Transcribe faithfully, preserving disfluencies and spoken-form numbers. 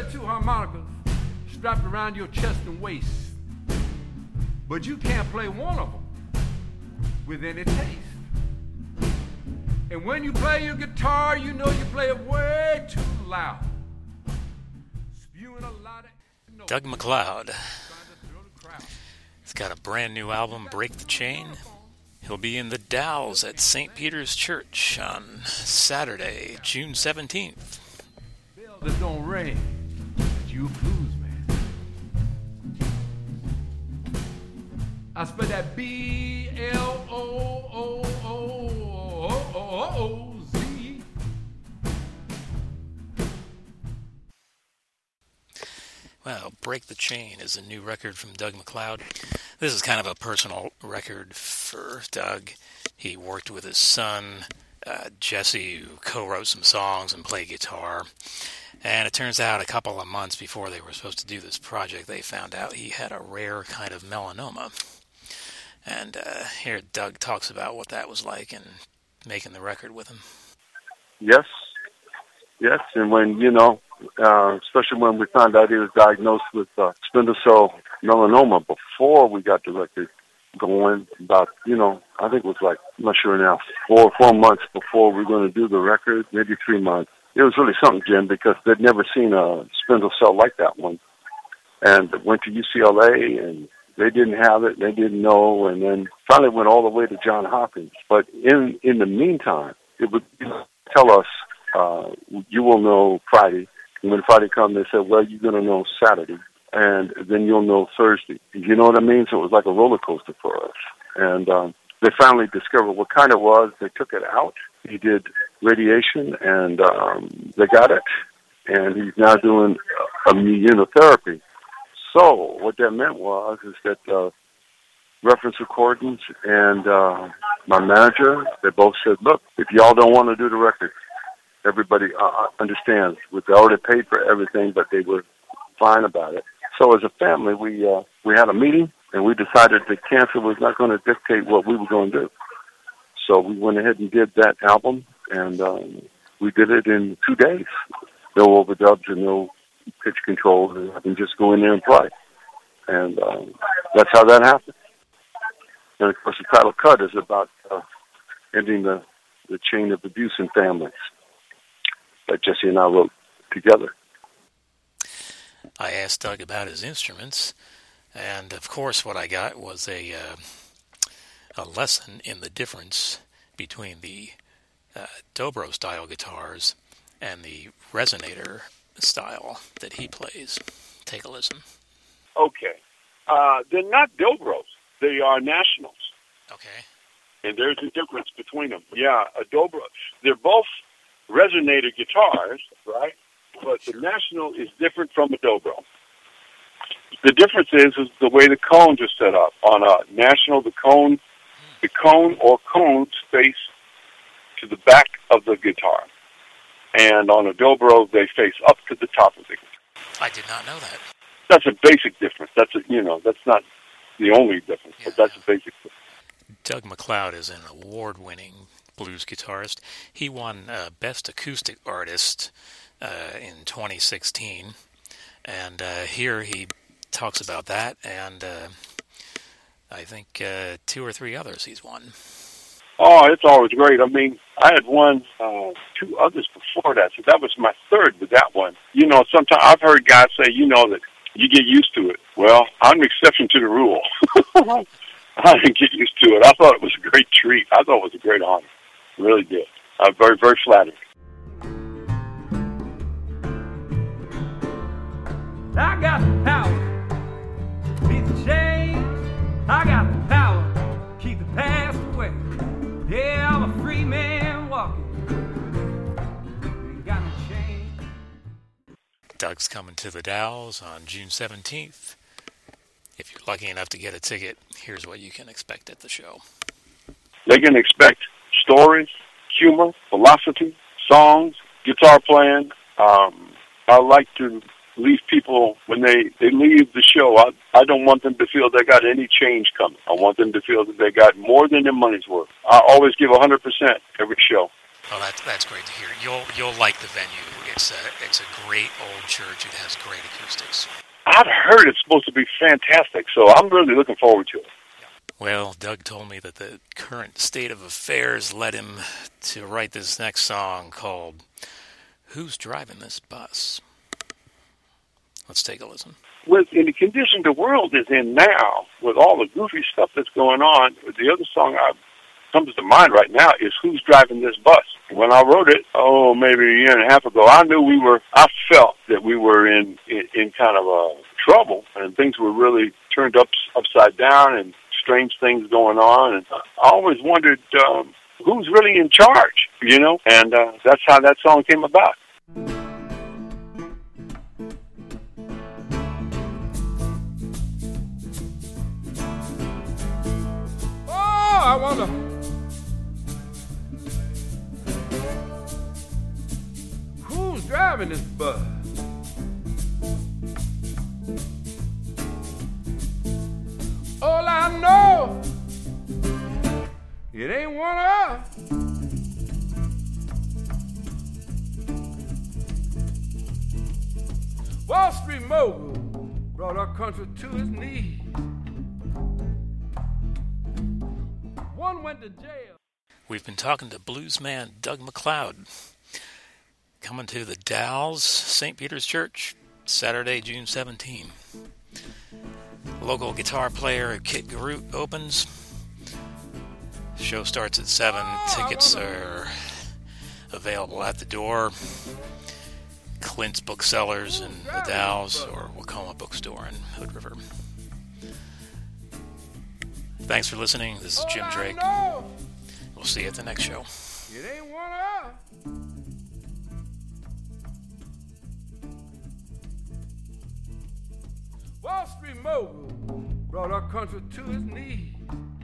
got two harmonicas strapped around your chest and waist, but you can't play one of them with any taste. And when you play your guitar, you know you play it way too loud, spewing a lot of notes. Doug MacLeod. He's got a brand new album, Break the Chain. He'll be in the Dalles at Saint Peter's Church on Saturday, June seventeenth. Bells that don't ring, but you a blues man. I spell that B L O O O O O O Z. Well, Break the Chain is a new record from Doug MacLeod. This is kind of a personal record for Doug. He worked with his son, uh, Jesse, who co-wrote some songs and played guitar. And it turns out a couple of months before they were supposed to do this project, they found out he had a rare kind of melanoma. And uh, here Doug talks about what that was like and making the record with him. Yes, yes, and when, you know, uh, especially when we found out he was diagnosed with uh, spindle cell melanoma before we got the record going, about, you know, I think it was like, I'm not sure now, four four months before we were going to do the record, maybe three months. It was really something, Jim, because they'd never seen a spindle cell like that one. And went to U C L A, and they didn't have it, they didn't know, and then finally went all the way to Johns Hopkins. But in in the meantime, it would tell us, uh, you will know Friday. And when Friday comes, they said, well, you're going to know Saturday, and then you'll know Thursday. You know what I mean? So it was like a roller coaster for us. And um, they finally discovered what kind it was. They took it out. He did radiation, and um, they got it. And he's now doing immunotherapy. So what that meant was is that uh, reference recordings and uh, my manager, they both said, look, if y'all don't want to do the record, everybody uh, understands. We've already paid for everything, but they were fine about it. So as a family, we uh, we had a meeting, and we decided that cancer was not going to dictate what we were going to do. So we went ahead and did that album, and um, we did it in two days. No overdubs and no pitch control, and I can just go in there and play. And um, that's how that happened. And, of course, the title cut is about uh, ending the, the chain of abuse in families that Jesse and I wrote together. I asked Doug about his instruments, and, of course, what I got was a, uh, a lesson in the difference between the uh, dobro-style guitars and the resonator style that he plays. Take a listen. Okay. Uh, they're not dobros. They are nationals. Okay. And there's a difference between them. Yeah, a dobro. They're both resonator guitars, right? But the national is different from a dobro. The difference is, is the way the cones are set up. On a national, the cone, the cone or cones face to the back of the guitar. And on a dobro, they face up to the top of the guitar. I did not know that. That's a basic difference. That's a, you know, that's not the only difference, Yeah. but that's a basic difference. Doug MacLeod is an award-winning blues guitarist. He won uh, Best Acoustic Artist uh, in twenty sixteen, and uh, here he talks about that, and uh, I think uh, two or three others he's won. Oh, it's always great. I mean, I had won uh, two others before that, so that was my third with that one. You know, sometimes I've heard guys say, you know, that you get used to it. Well, I'm an exception to the rule. I didn't get used to it. I thought it was a great treat. I thought it was a great honor. Really did. I'm very, very flattered. I got the power, beat the chains. I got the power, keep the past away. Yeah, I'm a free man walking. Ain't got no chain. Doug's coming to the Dalles on June seventeenth. If you're lucky enough to get a ticket, here's what you can expect at the show. They can expect stories, humor, philosophy, songs, guitar playing. Um, I like to leave people, when they, they leave the show, I, I don't want them to feel they got any change coming. I want them to feel that they got more than their money's worth. I always give one hundred percent every show. Oh, that, that's great to hear. You'll you'll like the venue. It's a it's a great old church. It has great acoustics. I've heard it's supposed to be fantastic, so I'm really looking forward to it. Well, Doug told me that the current state of affairs led him to write this next song called "Who's Driving This Bus?" Let's take a listen. With in the condition the world is in now, with all the goofy stuff that's going on, the other song I comes to mind right now is "Who's Driving This Bus?" When I wrote it, oh, maybe a year and a half ago, I knew we were, I felt that we were in, in, in kind of uh, trouble, and things were really turned up upside down, and strange things going on, and I always wondered um, who's really in charge, you know, and uh, that's how that song came about. Oh, I wonder. Who's driving this bus? All I know, it ain't one of us. Wall Street mogul brought our country to its knees. One went to jail. We've been talking to bluesman Doug MacLeod. Coming to the Dalles Saint Peter's Church, Saturday, June seventeenth. Local guitar player Kit Garut opens. Show starts at seven. Tickets are available at the door. Clint's Booksellers in the Dalles or Wacoma Bookstore in Hood River. Thanks for listening. This is Jim Drake. We'll see you at the next show. It ain't one of us. Wall Street mogul brought our country to its knees.